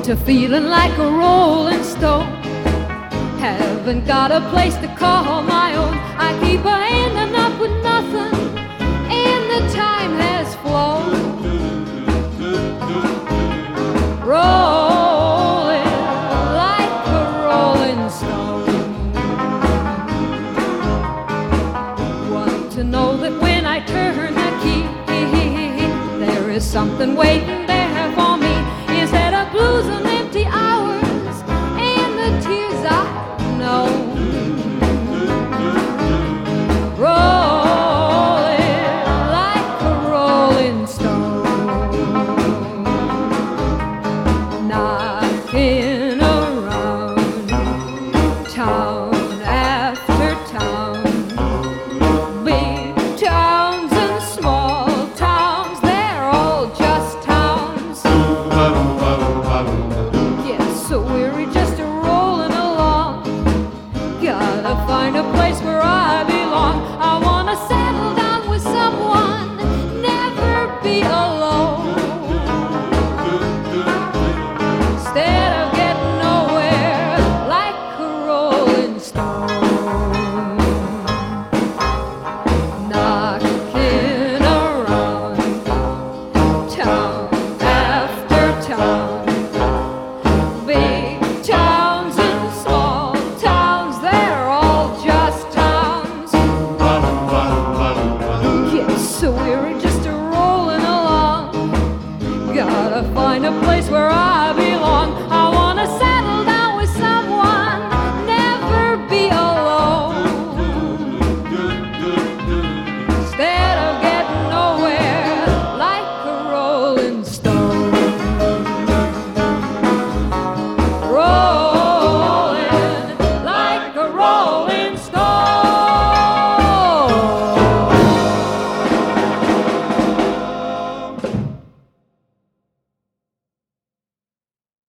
to feeling like a rolling stone. Haven't got a place to call my own. I keep ending up with nothing, and the time has flown. Rolling like a rolling stone. Want to know that when I turn the key, there is something waiting